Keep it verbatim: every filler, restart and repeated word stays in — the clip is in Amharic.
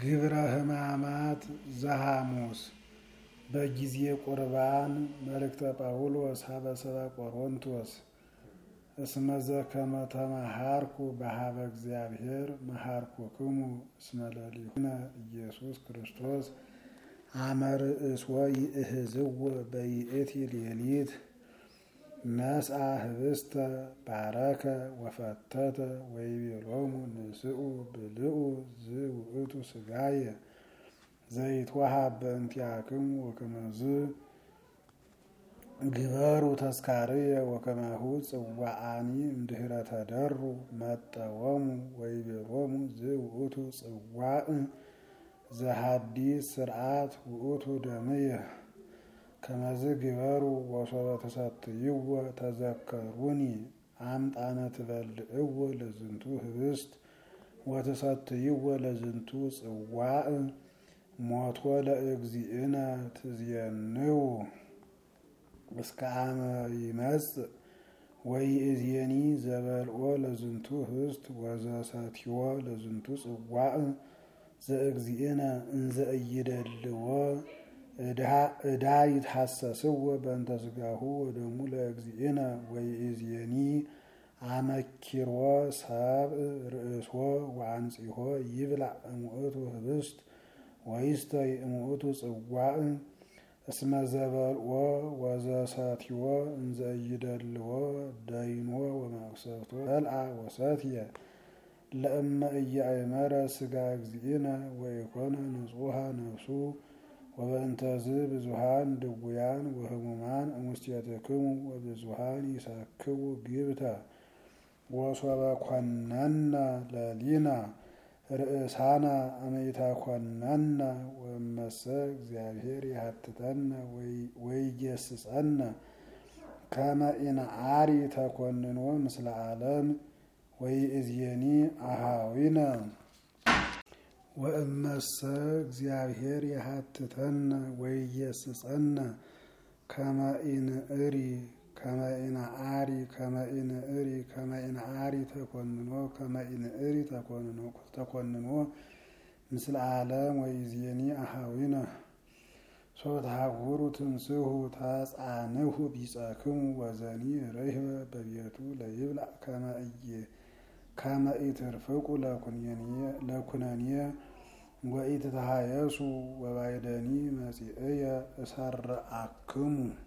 ግብረ ሕማማት ዘሐሙስ በጊዜ ቁርባን መልእክተ ጳውሎስ ሀበሰበ ቆሮንቶስ እስመ ዘከመ ተመሃርኩ በሀበ እግዚአብሔር መሃርኩክሙ እስመ ለሊሁነ ኢየሱስ ክርስቶስ አመ ርእስወ ይእህዝዎ በይእቲ ሌሊት ነስአ ህብስተ ባረከ ወፈተተ ወይቤሎሙ ንስኡ ብልዑ ዝውእቱ ሥጋየ ዘይትወሃብ በእንቲአክሙ ወከመዝ ግበሩ ተስካርየ ወከማሁ ጽዋዓኒ እምድኅረ ተደሩ መጠወሙ ወይቤሎሙ ዝውእቱ ጽዋዕ ዘሐዲስ ስርዓት ውእቱ ደምየ ከመዝ ግበሩ ወሶበ ተሰትይዎ ተዘከሩኒ አምጣነ ትበልዕዎ ለዝንቱ ህብስት ወተሰትይዎ ለዝንቱ ጽዋዕ ሞቶ ለእግዚእነ ትዜንው እስከ አመ ይመጽእ ወይእዜኒ ዘበልዖ ለዝንቱ ህብስት ወዘሰትዮ ለዝንቱ ጽዋዕ ዘእግዚእነ እንዘ ኢይደልዎ ዕዳ ይትሐሰስዎ በእንተ ሥጋሁ ወደሙ ለእግዚእነ ወይእዜኒ አመኪሮ ሰብእ ርእሶ ወአንጺሖ ይብላዕ እሙእቱ ህብስት ወይስተይ እሙእቱ ጽዋዕ እስመ ዘበልዖ ወዘሰትዮ እንዘ ኢይደልዎ ደይኖ ወመቅሰፍቶ በልዐ ወሰትየ ለእመ ኢያእመረ ሥጋ እግዚእነ ወኢኮነ ንጹሐ ነፍሱ ወበእንተዝ ብዙኃን ድውያን ወህሙማን እሙስቴትክሙ ወብዙኃን ይሰክቡ ግብተ ወሶበ ኰነነ ለሊነ ርእሳነ አመ ኢተኰነነ ወእመሰ እግዚአብሔር ይሐትተነ ወይጌስጸነ ከመ ኢነዓሪ ተኰንኖ ምስለ ዓለም ወይእዜኒ አኀዊነ ወእመሰ እግዚአብሔር ይሐትተነ ወይጌስጸነ ከመ ኢንዕሪ ከመ ኢነዓሪ ከመ ኢንዕሪ ከመ ኢነዓሪ ተኰንኖ ከመ ኢንዕሪ ተኰንኖ ምስለ ዓለም ወይእዜኒ አኀዊነ ሶበ ተሐውሩ ትንስሑ ተጻንሑ ቢጸክሙ ወዘኒ ርህበ በቤቱ ለይብላዕ ከመ ኢትርፍቁ ለኵነኔ ወኢትትሃየሱ ወባይደኒ መጺእየ እሰርዓክሙ